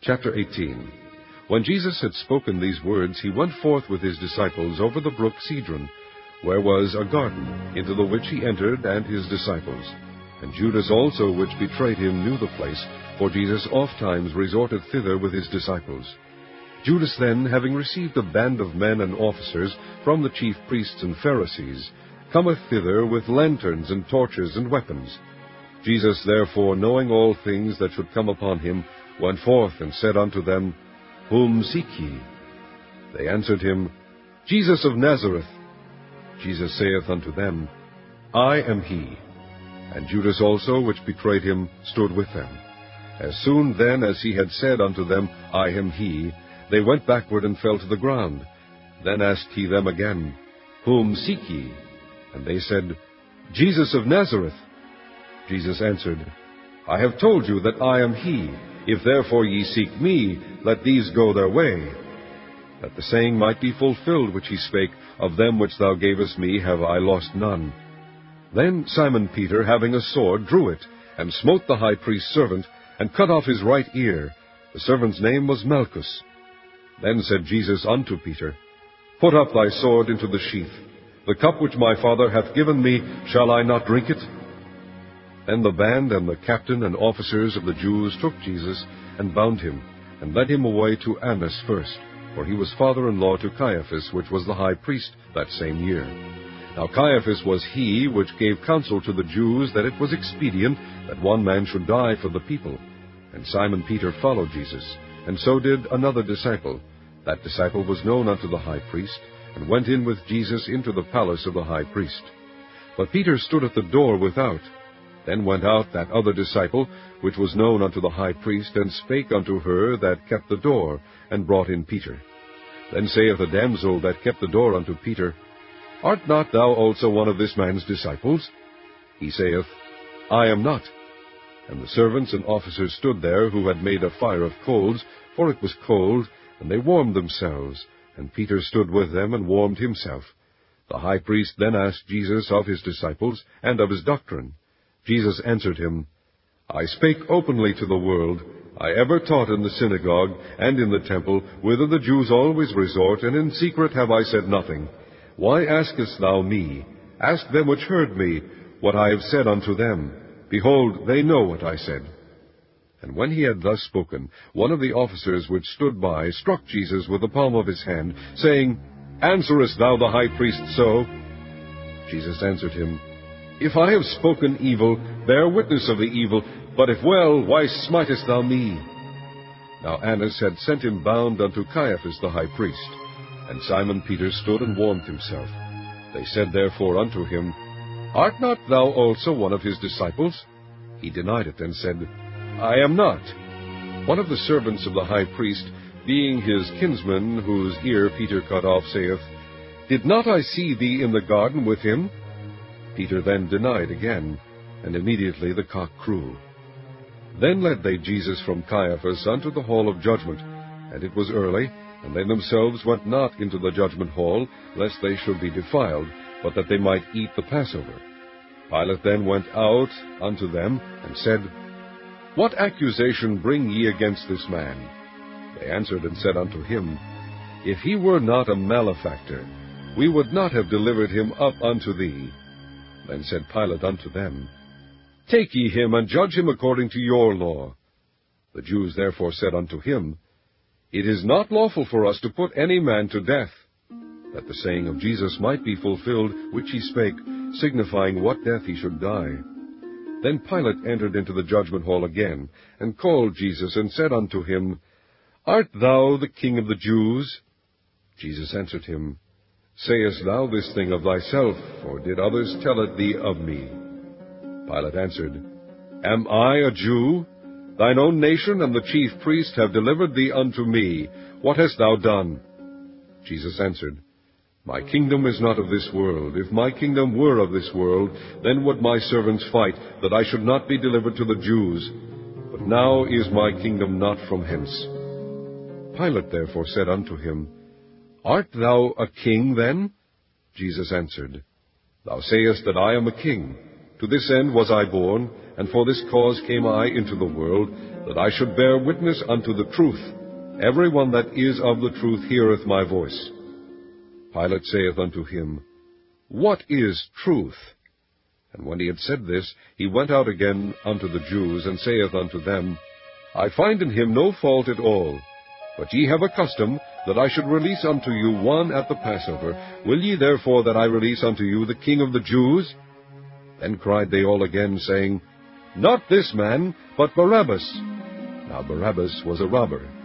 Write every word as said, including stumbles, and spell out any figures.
Chapter eighteen. When Jesus had spoken these words, he went forth with his disciples over the brook Cedron, where was a garden, into the which he entered, and his disciples. And Judas also, which betrayed him, knew the place, for Jesus ofttimes resorted thither with his disciples. Judas then, having received a band of men and officers from the chief priests and Pharisees, cometh thither with lanterns and torches and weapons. Jesus therefore, knowing all things that should come upon him, went forth and said unto them, Whom seek ye? They answered him, Jesus of Nazareth. Jesus saith unto them, I am he. And Judas also, which betrayed him, stood with them. As soon then as he had said unto them, I am he, they went backward and fell to the ground. Then asked he them again, Whom seek ye? And they said, Jesus of Nazareth. Jesus answered, I have told you that I am he. If therefore ye seek me, let these go their way. That the saying might be fulfilled which he spake, Of them which thou gavest me have I lost none. Then Simon Peter, having a sword, drew it, and smote the high priest's servant, and cut off his right ear. The servant's name was Malchus. Then said Jesus unto Peter, Put up thy sword into the sheath. The cup which my Father hath given me, shall I not drink it? Then the band and the captain and officers of the Jews took Jesus, and bound him, and led him away to Annas first, for he was father-in-law to Caiaphas, which was the high priest that same year. Now Caiaphas was he which gave counsel to the Jews that it was expedient that one man should die for the people. And Simon Peter followed Jesus, and so did another disciple. That disciple was known unto the high priest, and went in with Jesus into the palace of the high priest. But Peter stood at the door without. Then went out that other disciple, which was known unto the high priest, and spake unto her that kept the door, and brought in Peter. Then saith the damsel that kept the door unto Peter, Art not thou also one of this man's disciples? He saith, I am not. And the servants and officers stood there, who had made a fire of coals, for it was cold, and they warmed themselves. And Peter stood with them, and warmed himself. The high priest then asked Jesus of his disciples, and of his doctrine. Jesus answered him, I spake openly to the world. I ever taught in the synagogue, and in the temple, whither the Jews always resort, and in secret have I said nothing. Why askest thou me? Ask them which heard me, what I have said unto them. Behold, they know what I said. And when he had thus spoken, one of the officers which stood by struck Jesus with the palm of his hand, saying, Answerest thou the high priest so? Jesus answered him, If I have spoken evil, bear witness of the evil, but if well, why smitest thou me? Now Annas had sent him bound unto Caiaphas the high priest. And Simon Peter stood and warmed himself. They said therefore unto him, Art not thou also one of his disciples? He denied it, and said, I am not. One of the servants of the high priest, being his kinsman, whose ear Peter cut off, saith, Did not I see thee in the garden with him? Peter then denied again, and immediately the cock crew. Then led they Jesus from Caiaphas unto the hall of judgment, and it was early, and they themselves went not into the judgment hall, lest they should be defiled, but that they might eat the Passover. Pilate then went out unto them, and said, What accusation bring ye against this man? They answered and said unto him, If he were not a malefactor, we would not have delivered him up unto thee. Then said Pilate unto them, Take ye him, and judge him according to your law. The Jews therefore said unto him, It is not lawful for us to put any man to death, that the saying of Jesus might be fulfilled, which he spake, signifying what death he should die. Then Pilate entered into the judgment hall again, and called Jesus, and said unto him, Art thou the King of the Jews? Jesus answered him, Sayest thou this thing of thyself, or did others tell it thee of me? Pilate answered, Am I a Jew? Thine own nation and the chief priest have delivered thee unto me. What hast thou done? Jesus answered, My kingdom is not of this world. If my kingdom were of this world, then would my servants fight, that I should not be delivered to the Jews. But now is my kingdom not from hence. Pilate therefore said unto him, Art thou a king then? Jesus answered, Thou sayest that I am a king. To this end was I born, and for this cause came I into the world, that I should bear witness unto the truth. Every one that is of the truth heareth my voice. Pilate saith unto him, What is truth? And when he had said this, he went out again unto the Jews, and saith unto them, I find in him no fault at all. But ye have a custom that I should release unto you one at the Passover. Will ye therefore that I release unto you the King of the Jews? Then cried they all again, saying, Not this man, but Barabbas. Now Barabbas was a robber.